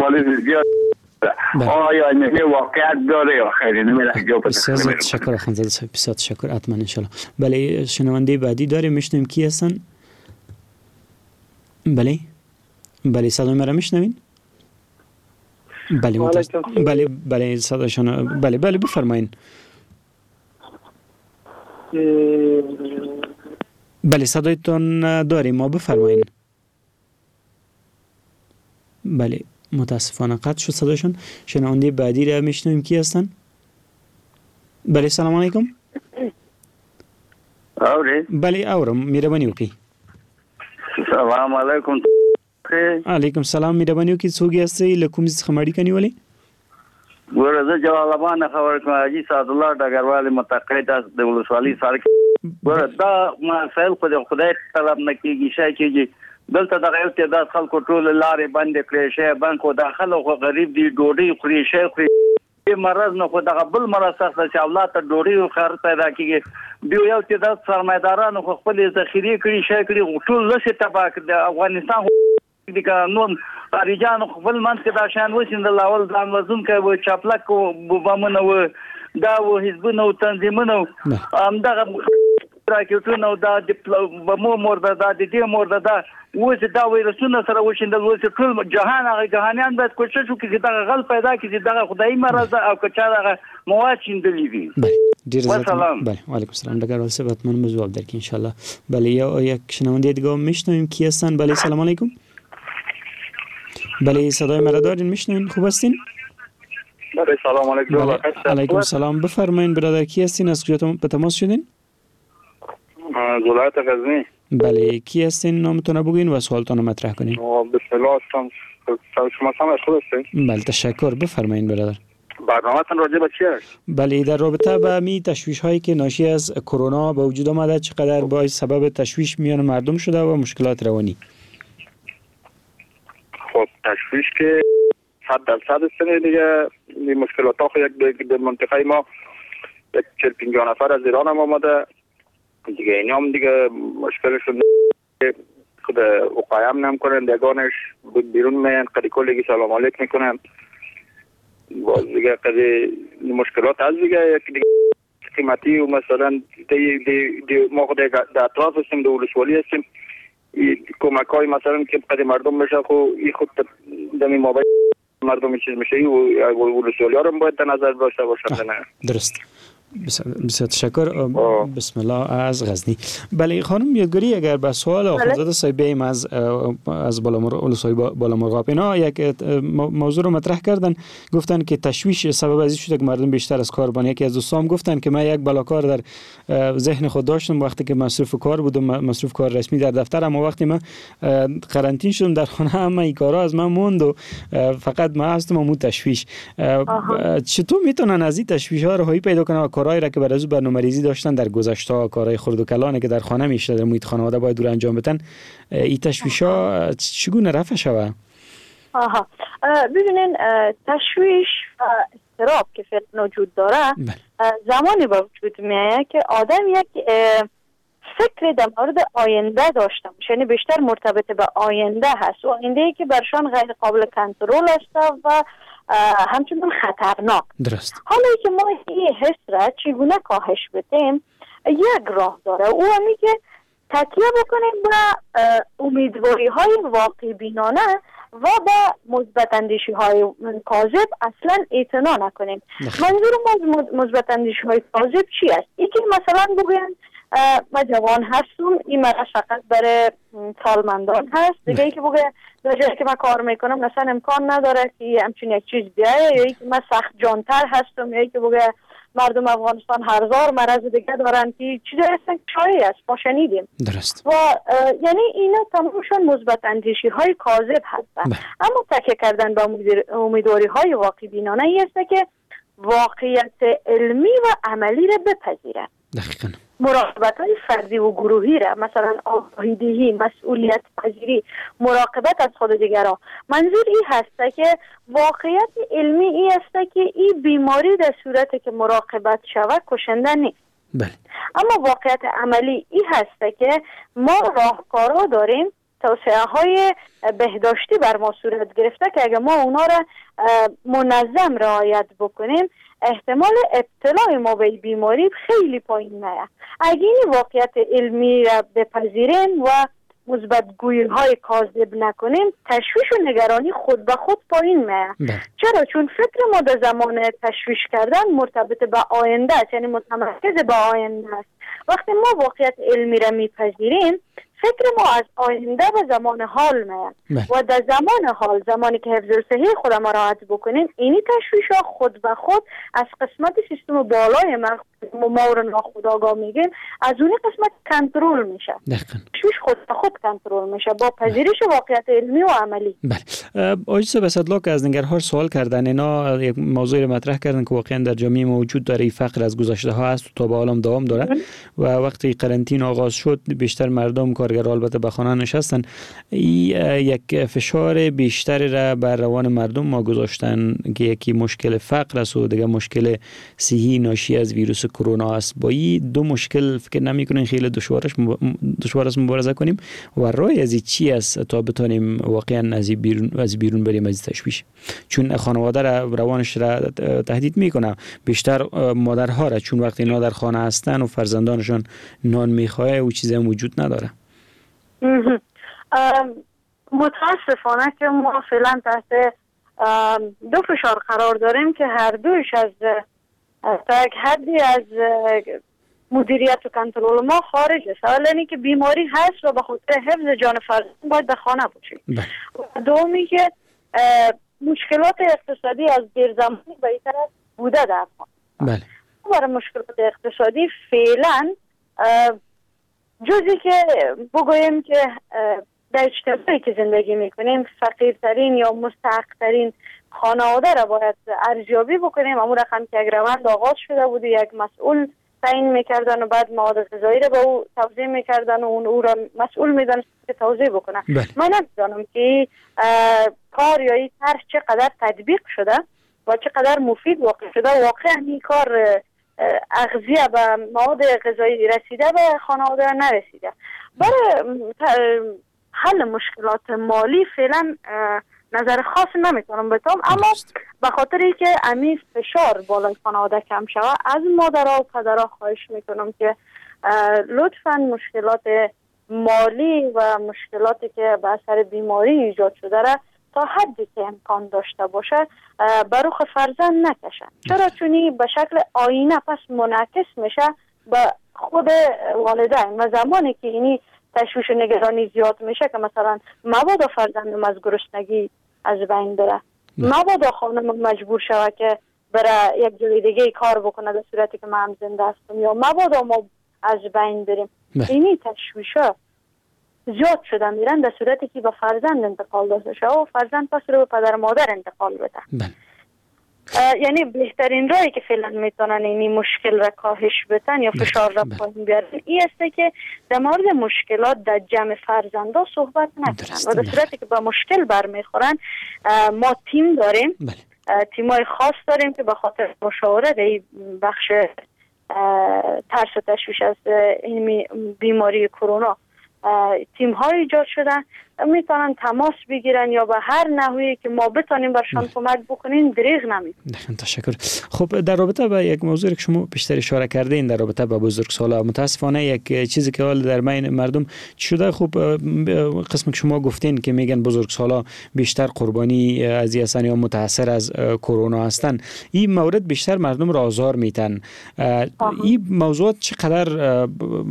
مالی زیاد آیا این واقعیت داره یا خیر؟ بسیار تشکر خانزاده صاحب، بسیار تشکر. حتما ان شاء الله. بله شنونده بعدی داره، میشنویم کی هستن؟ بله صدای مرا میشنوین؟ بله صداشون بله بفرمایین. بله صدایتون داریم ما، بفرمایین. بله متاسفانه قطع شد صداشون. شنونده بعدی را میشنویم کی هستن؟ بله سلام علیکم. بله اورم میربانی وکی. سلام علیکم. علیکم سلام میربانی وکی. څوک هستی؟ له کوم څخه مړی کنی ولی؟ ورزه جلال آباد خبر کوم. حاجی سعد الله ډګروال متقاعد است د ولسوالۍ سره. وردا مسائل خدای طلب نه کیږي شای کیږي. دلته دغه یو تعداد خلکو ټول لارې بند کړې شي، بانکو داخله خو غریب دي، ډوډۍ خوري شي خوري. مرض نه خو دغه بل مرض سخت چې اولاد ته ډوډۍ خیر پیدا کیږي. دیو یو تعداد سرمایدارانو خو خپل ذخیره کړي شي کړي ټول لسه تباہ کړ. افغانستان د قانون خارجانو خپل منځ کې دا شان وسیند لاول ځان وزن کوي چاپلک بمونه و دا و حزبونه او تنظیمونه هم دغه راکټونه دا د بمو مرده دا د دې مرده دا وځ دا ویروسونه سره وشیندل وځ ټول جهان هغه جهانیان باید کوشش وکړي چې دا غل پیدا کړي دا خدای مرز او کچا دا مواد شیندلې دي. ډیر سلام. بله وعلیکم السلام. ډګروال صاحب حتما جواب درکړي ان شاء الله. بله یک شنونده دیگه میشنویم کی هستن؟ بله سلام علیکم. بله صدای مرا دارین میشنوین؟ خوب هستین؟ بله سلام علیکم. علیکم سلام. بفرمایین برادر کی هستین؟ از کجا به تماس شدین؟ ولایت غزنی. بله کی هستین؟ نامتون بگین و سوالتون مطرح کنین. بسم الله. شما سلام خوب هستین؟ بله تشکر. بفرمایین برادر. برنامه‌تون راجع به چی است؟ بله در رابطه با می تشویش هایی که ناشی از کرونا به وجود آمده چقدر باعث سبب تشویش میان مردم شده و مشکلات روانی. خب تشویش که 100% است دیگه. این مشکلات ها یک در منطقه ما 40-50 نفر از ایران هم آمده دیگه. این هم دیگه مشکلشون خود وقایع هم نمیکنن، دیگانش بیرون میان قدی کلگی سلام علیک میکنن. باز دیگه قدی مشکلات از دیگه یک دیگه قیمتی و مثلا ما خود در اطراف هستیم، در ولسوالی هستیم. کمک های مثلا که قدی مردم میشه خو این خود دمی ما باید مردم چیز میشه و ولسوالی ها رو باید در نظر داشته باشند. درست. بسیار تشکر. بسم الله از غزنی. بله خانم یادگاری اگر به سوال آخوندزاده صاحب بیاییم از بالامرغاب اینا یک موضوع رو مطرح کردن، گفتن که تشویش سبب از این شده که مردم بیشتر از کار بان. یکی از دوستام گفتن که من یک بلاکار در ذهن خود داشتم وقتی که مصروف کار بودم، مصروف کار رسمی در دفترم، و وقتی من قرنطین شدم در خانه همه این کارا از من موند و فقط من هستم و تشویش. چطور میتونن از این تشویش ها رهایی پیدا کنن؟ کارهایی را که برای از برنامه‌ریزی داشتن در گذشته، کارهای خرد و کلانی که در خانه میشه در محیط خانواده باید دور انجام بدن، این تشویش‌ها چگونه رفع شود؟ ببینین تشویش و اضطراب که فعلا وجود داره زمانی به وجود میاد که آدم یک فکر در مورد آینده داشته باشه، یعنی بیشتر مرتبط به آینده هست و آینده‌ای که برشان غیر قابل کنترل است و همچنین خطرناک. درست. حالا که ما این حس را چگونه کاهش بدیم، یک راه داره، او همی که تکیه بکنیم به امیدواری های واقع بینانه و به مثبت اندیشی های کاذب اصلا اعتنا نکنیم. منظور ما مثبت اندیشی های کاذب چی است؟ یکی مثلا بگوین ما جوان هستم، این مرض فقط برای سالمندان هست. دیگه ای که بگه در جایی که من کار میکنم مثلا امکان نداره که همچین یک چیز بیایه، یا ای که من سخت جانتر هستم، یا ای که بگه مردم افغانستان هزار مرض دیگه دارن که چیزی هستن که شایع است، ما شنیدیم. درست. و یعنی اینا تمامشون مثبت اندیشی های کاذب هستن. اما تکیه کردن به امیدواری های واقع بینانه ای است که واقعیت علمی و عملی را بپذیرن. دقیقاً. مراقبت های فردی و گروهی را، مثلا آگاهی‌دهی، مسئولیت پذیری، مراقبت از خود دیگران. منظور این هست که واقعیت علمی این است که این بیماری در صورتی که مراقبت شود کشنده نیست. بله. اما واقعیت عملی این هست که ما راهکارا داریم توصیه های بهداشتی بر ما صورت گرفته که اگر ما اونا را منظم رعایت بکنیم احتمال ابتلا ما به بیماری خیلی پایین میاد. اگه این واقعیت علمی را بپذیریم و مثبت گویی های کاذب نکنیم تشویش و نگرانی خود به خود پایین میاد. چرا؟ چون فکر ما در زمان تشویش کردن مرتبط به آینده است، یعنی متمرکز به آینده است. وقتی ما واقعیت علمی را میپذیریم فکر ما از آینده به زمان حال میاد و در زمان حال زمانی که حفظ صحی خود ما راحت بکنیم اینی تشویش ها خود به خود از قسمت سیستم بالای ما رو ناخودآگاه میگیم از اون قسمت کنترل میشه. تشویش خود به خود کنترل میشه با پذیرش واقعیت علمی و عملی. بله. آقای صاحب اسدالله که از نگرهار سوال کردن، اینا یک موضوع رو مطرح کردن که واقعا در جامعه موجود داره، این فقر از گذشته ها است و تا به حال دوام داره و وقتی قرنطینه آغاز شد بیشتر مردم کارگر البته به خانه نشستن، یک فشار بیشتری را بر روان مردم ما گذاشتن که یکی مشکل فقر است و دیگه مشکل صحی ناشی از ویروس کرونا است. با این دو مشکل فکر نمی‌کنین خیلی دشوار است مبارزه کنیم و راه از چی است تا بتونیم واقعا از بیرون بریم از تشویش؟ چون خانواده را روانش را تهدید میکنه، بیشتر مادرها را، چون وقتی اینا در خانه هستن و فرزندانشان نان میخواه و چیزی وجود نداره. متاسفانه که ما فعلا تحت دو فشار قرار داریم که هر دوش از تا یک حدی از مدیریت و کنترل ما خارج است. اولی که بیماری هست و به خاطر حفظ جان فرزند باید در خانه باشیم. دومی که مشکلات اقتصادی از دیر زمانی به این طرف بوده در افغانستان. برای مشکلات اقتصادی فعلا جزی که بگوییم که در اجتماعی که زندگی میکنیم فقیرترین یا مستحقترین خانواده را باید ارزیابی بکنیم. امون رقم که یک روند آغاز شده بود، یک مسئول تعیین میکردن و بعد مواد غذایی را به او توزیع میکردن و او را مسئول میدانست که توزیع بکنه. من نمیدانم که کار یا این طرح چقدر تطبیق شده و چقدر مفید واقع شده. واقعا این کار اغذیه به مواد غذایی رسیده به خانواده نرسیده. برای حل مشکلات مالی فعلا نظر خاص نمیتونم بتونم، اما به خاطر اینکه امی فشار بالای خانواده کم شود از مادرها و پدرها خواهش میکنم که لطفاً مشکلات مالی و مشکلاتی که به اثر بیماری ایجاد شده را تا حدی که امکان داشته باشه بر رخ فرزند نکشن. چرا؟ چونی به شکل آینه پس منعکس میشه به خود والدین و زمانی که اینی تشویش و نگرانی زیاد میشه که مثلا مبادا فرزندم از گرسنگی از بین بره، مبادا خانم مجبور شود که بره یک جای دیگه کار بکنه در صورتی که من زنده هستم، یا مبادا ما از بین بریم. اینی تشویشا زیاد شدن میرن در صورتی که به فرزند انتقال داده شده و فرزند پس رو به پدر مادر انتقال بده. یعنی بهترین راهی که فعلا میتونن این مشکل را کاهش بدن یا فشار را پایین بیارن این است که در مورد مشکلات در جمع فرزندا صحبت نکنن و در صورتی که با مشکل برمیخورن ما تیم داریم، تیمای خاص داریم که به خاطر مشاوره در این بخش ترس و تشویش از این بیماری کرونا تیم های ایجاد شدن، میتونن تماس بگیرن یا به هر نحوی که ما بتونیم برشان کمک بکنیم دریغ نمیکنیم. تشکر. خب در رابطه با یک موضوعی که شما بیشتر اشاره کردین در رابطه با بزرگسالا، متاسفانه یک چیزی که حال در بین مردم شده، خب قسمی که شما گفتین که میگن بزرگسالا بیشتر قربانی از هستن یا متاثر از کرونا هستن، این مورد بیشتر مردم را آزار میتن. این موضوع چقدر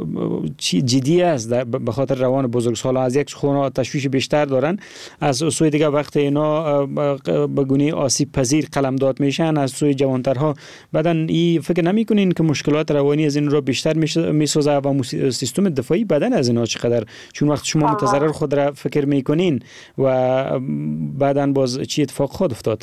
جدی است به خاطر روان بزرگسالا؟ از یک خونه تشویش بیشتر دارن، از سوی دیگه وقت اینا به گونه آسیب پذیر قلمداد میشن، از سوی جوانترها بعدن این فکر نمیکنین که مشکلات روانی از این رو بیشتر میسازه و سیستم دفاعی بدن از اینا چقدر؟ چون وقت شما متضرر خود را فکر میکنین و بعدن باز چی اتفاق خود افتاد؟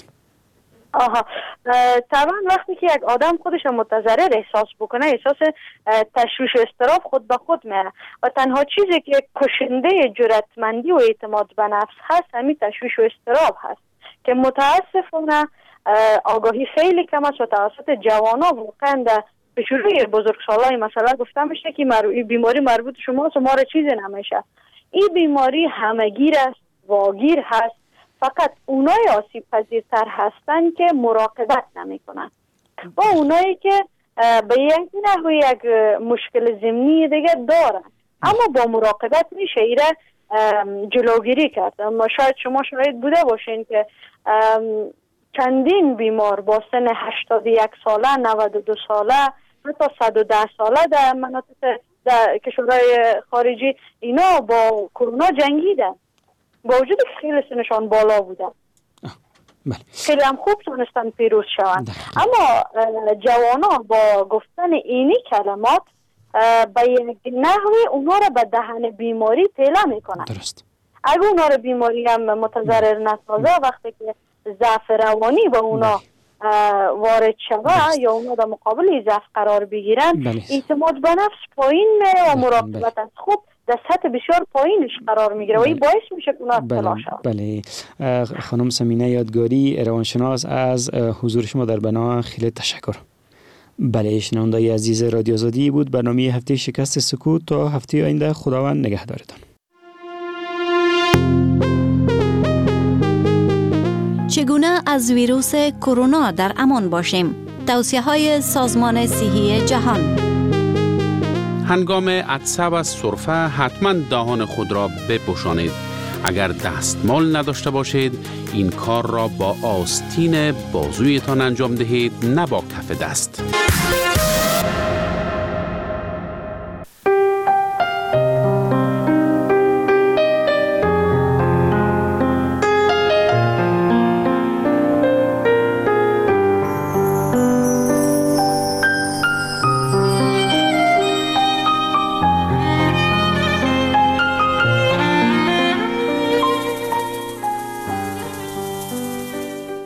طبعا وقتی که یک آدم خودش متضرر احساس بکنه احساس تشویش و اضطراب خود به خود میره و تنها چیزی که کشنده جرأتمندی و اعتماد به نفس هست همین تشویش و اضطراب هست که متاسفانه آگاهی خیلی کم است و توسط جوانا واقعا در به شروع بزرگسالای مثلا گفته میشه که بیماری مربوط شماست و ما را چیزی نمیشه. این بیماری همگیر است، واگیر هست، فقط اونای آسیب پذیرتر هستن که مراقبت نمی کنن و اونایی که به یک نحو یک مشکل ضمنی دیگه دارن اما با مراقبت میشه ایره جلوگیری کرد. اما شاید شما شاید بوده باشین که چندین بیمار با سن 81 ساله، 92 ساله، حتی 110 ساله در مناطق در کشورهای خارجی اینا با کرونا جنگیدن با وجود خیلی سنشان بالا بودن. خیلی هم خوب تونستن پیروز شوند. اما جوانا با گفتن اینی کلمات به یک نحوی اونا را به دهن بیماری پیله میکنن. درست. اگه اونا را بیماری هم متضرر نسازه وقتی که ضعف روانی با اونا وارد شوه یا اونا در مقابل ضعف قرار بگیرن، اعتماد به نفس پایین میره و مراقبت از خوب در سطح بسیار پایینش قرار میگیره و این باعث میشه که اونا ابتلا شوند. بله. خانم ثمینه یادگاری، روانشناس، از حضور شما در برنامه خیلی تشکر. بله، شنوندگان عزیز رادیو آزادی بود برنامه هفته شکست سکوت. تا هفته آینده خداوند نگهدارتان. چگونه از ویروس کرونا در امان باشیم؟ توصیه‌های سازمان صحی جهان. هنگام عطسه و سرفه حتما دهان خود را بپوشانید. اگر دستمال نداشته باشید این کار را با آستین بازویتان انجام دهید، نه با کف دست.